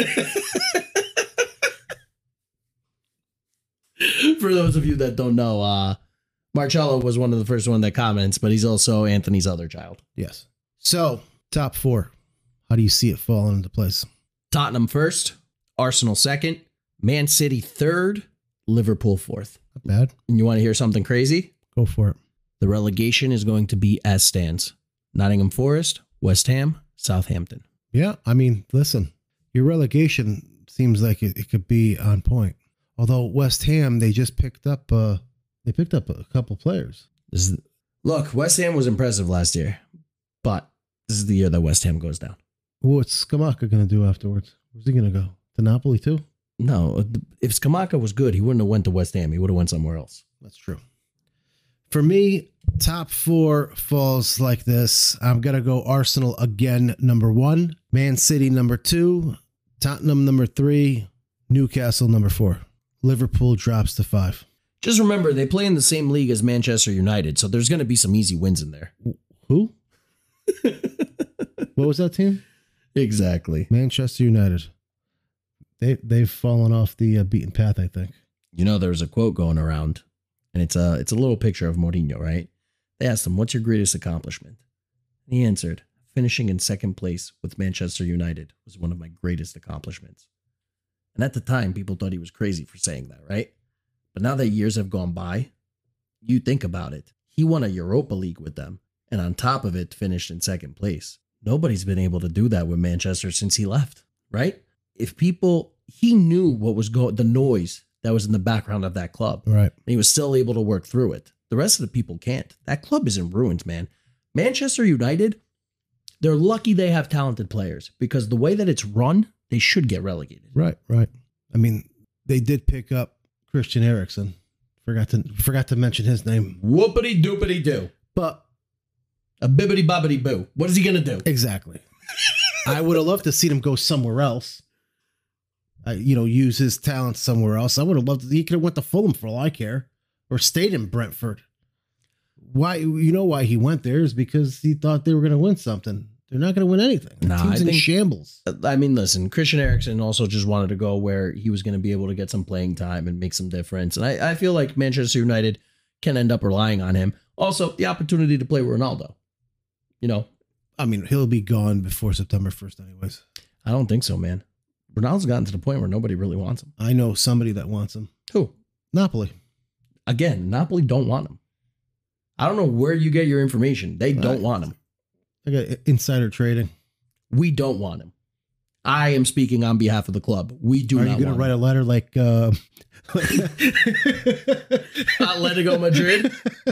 For those of you that don't know, uh, Marcello was one of the first one that comments, but he's also Anthony's other child. Yes. So, top four. How do you see it falling into place? Tottenham first, Arsenal second, Man City third, Liverpool fourth. Not bad. And you want to hear something crazy? Go for it. The relegation is going to be as stands. Nottingham Forest, West Ham, Southampton. Yeah, I mean, listen, your relegation seems like it, it could be on point. Although West Ham, they just picked up uh, they picked up a couple players. This is, look, West Ham was impressive last year, but this is the year that West Ham goes down. What's Skamaka going to do afterwards? Where's he going to go? To Napoli too? No, if Skamaka was good, he wouldn't have went to West Ham. He would have went somewhere else. That's true. For me, top four falls like this. I'm going to go Arsenal again, number one. Man City, number two. Tottenham, number three. Newcastle, number four. Liverpool drops to five. Just remember, they play in the same league as Manchester United, so there's going to be some easy wins in there. Who? What was that team? Exactly. Manchester United. They, they've fallen off the uh, beaten path, I think. You know, there's a quote going around, and it's a, it's a little picture of Mourinho, right? They asked him, what's your greatest accomplishment? And he answered, finishing in second place with Manchester United was one of my greatest accomplishments. And at the time, people thought he was crazy for saying that, right? But now that years have gone by, you think about it. He won a Europa League with them, and on top of it, finished in second place. Nobody's been able to do that with Manchester since he left, right? If people, he knew what was going, the noise that was in the background of that club. Right. And he was still able to work through it. The rest of the people can't. That club is in ruins, man. Manchester United, they're lucky they have talented players because the way that it's run, they should get relegated. Right, right. I mean, they did pick up Christian Eriksen. Forgot to forgot to mention his name. Whoopity doopity do. But a bibbity bobbity boo. What is he gonna do? Exactly. I would have loved to see him go somewhere else. Uh, you know, use his talent somewhere else. I would have loved to, he could have went to Fulham for all I care, or stayed in Brentford. Why? You know why he went there is because he thought they were going to win something. They're not going to win anything. The nah, team's I in think, shambles. I mean, listen, Christian Eriksen also just wanted to go where he was going to be able to get some playing time and make some difference. And I, I feel like Manchester United can end up relying on him. Also, the opportunity to play Ronaldo. You know, I mean, he'll be gone before September first anyways. I don't think so, man. Ronaldo's gotten to the point where nobody really wants him. I know somebody that wants him. Who? Napoli. Again, Napoli don't want him. I don't know where you get your information. They don't I, want him. I got insider trading. We don't want him. I am speaking on behalf of the club. We do Are not want him. Are you going to write a letter like... Uh, Atletico Madrid?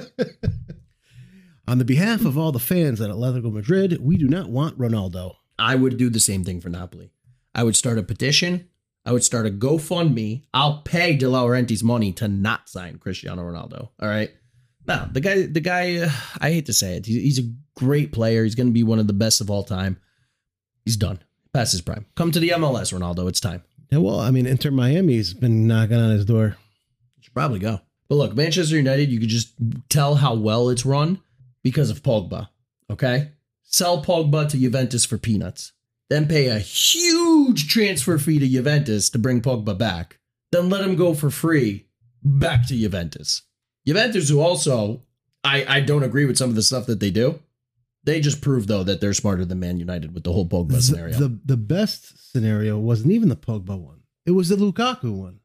On the behalf of all the fans at Atletico Madrid, we do not want Ronaldo. I would do the same thing for Napoli. I would start a petition. I would start a GoFundMe. I'll pay De Laurentiis money to not sign Cristiano Ronaldo. All right. Now, the guy, the guy, uh, I hate to say it. He, he's a great player. He's going to be one of the best of all time. He's done. Past his prime. Come to the M L S, Ronaldo. It's time. Yeah, well, I mean, Inter Miami's been knocking on his door. You should probably go. But look, Manchester United, you could just tell how well it's run because of Pogba. Okay? Sell Pogba to Juventus for peanuts. Then pay a huge transfer fee to Juventus to bring Pogba back. Then let him go for free back to Juventus. Juventus, who also, I, I don't agree with some of the stuff that they do. They just prove, though, that they're smarter than Man United with the whole Pogba scenario. The, the, the best scenario wasn't even the Pogba one. It was the Lukaku one.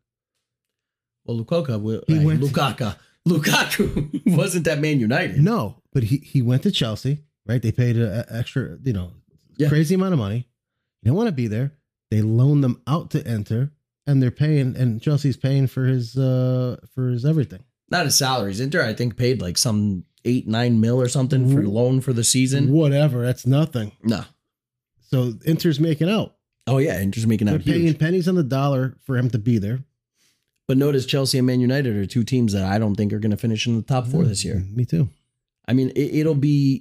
Well, Lukaku, he uh, went Lukaku, Lukaku wasn't at Man United. No, but he, he went to Chelsea, right? They paid an extra, you know, yeah. crazy amount of money. You don't want to be there. They loan them out to Inter, and they're paying, and Chelsea's paying for his uh for his everything. Not his salaries. Inter, I think, paid like some eight, nine mil or something for loan for the season. Whatever. That's nothing. No. So Inter's making out. Oh, yeah. Inter's making out. They're paying huge. pennies on the dollar for him to be there. But notice Chelsea and Man United are two teams that I don't think are going to finish in the top four this year. Me too. I mean, it, it'll be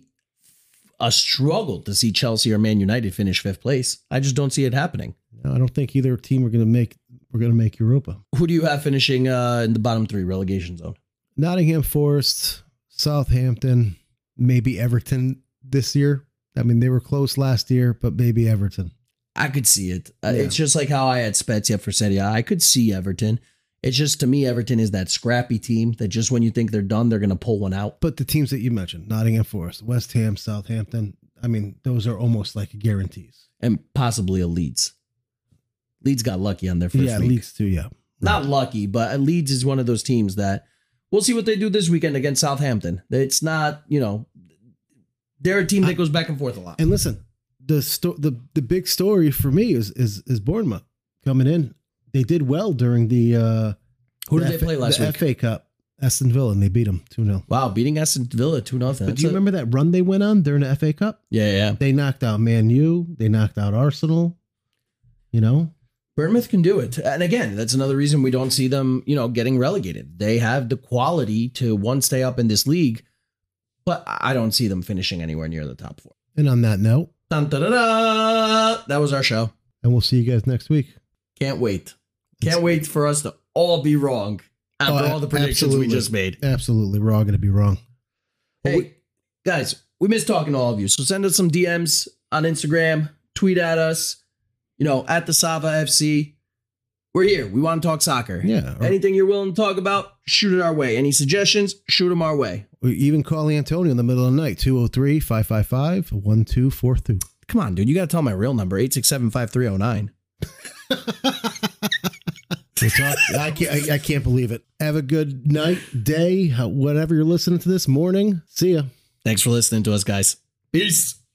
a struggle to see Chelsea or Man United finish fifth place. I just don't see it happening. No, I don't think either team are going to make. We're going to make Europa. Who do you have finishing uh, in the bottom three relegation zone? Nottingham Forest, Southampton, maybe Everton this year. I mean, they were close last year, but maybe Everton. I could see it. Uh, Yeah. It's just like how I had Spezia for Serie A. I could see Everton. It's just, to me, Everton is that scrappy team that just when you think they're done, they're going to pull one out. But the teams that you mentioned, Nottingham Forest, West Ham, Southampton, I mean, those are almost like guarantees. And possibly a Leeds. Leeds got lucky on their first yeah, week. Leeds too, yeah. Not lucky, but Leeds is one of those teams that we'll see what they do this weekend against Southampton. It's not, you know, they're a team that goes back and forth a lot. And listen, the sto- the the big story for me is is is Bournemouth coming in. They did well during the uh, Who did The they F A play last the week? F A Cup, Aston Villa, and they beat them two nil. Wow, beating Aston Villa two nothing. But do you remember that run they went on during the F A Cup? Yeah, yeah. They knocked out Man U. They knocked out Arsenal. You know? Bournemouth can do it. And again, that's another reason we don't see them, you know, getting relegated. They have the quality to, one, stay up in this league, but I don't see them finishing anywhere near the top four. And on that note, Dun, da, da, da, that was our show. and we'll see you guys next week. Can't wait. Can't wait for us to all be wrong after Oh, all the predictions absolutely. we just made. Absolutely. We're all going to be wrong. Hey, guys, we miss talking to all of you. So send us some D Ms on Instagram, tweet at us, you know, at the Sava F C. We're here. We want to talk soccer. Yeah. Or Anything you're willing to talk about, shoot it our way. Any suggestions, shoot them our way. we even call Antonio in the middle of the night, two oh three, five five five, one two four two. Come on, dude. You got to tell my real number, eight six seven, five three oh nine. We'll talk. I can't, I, I can't believe it. Have a good night, day, whatever you're listening to this morning. See ya. Thanks for listening to us, guys. Peace.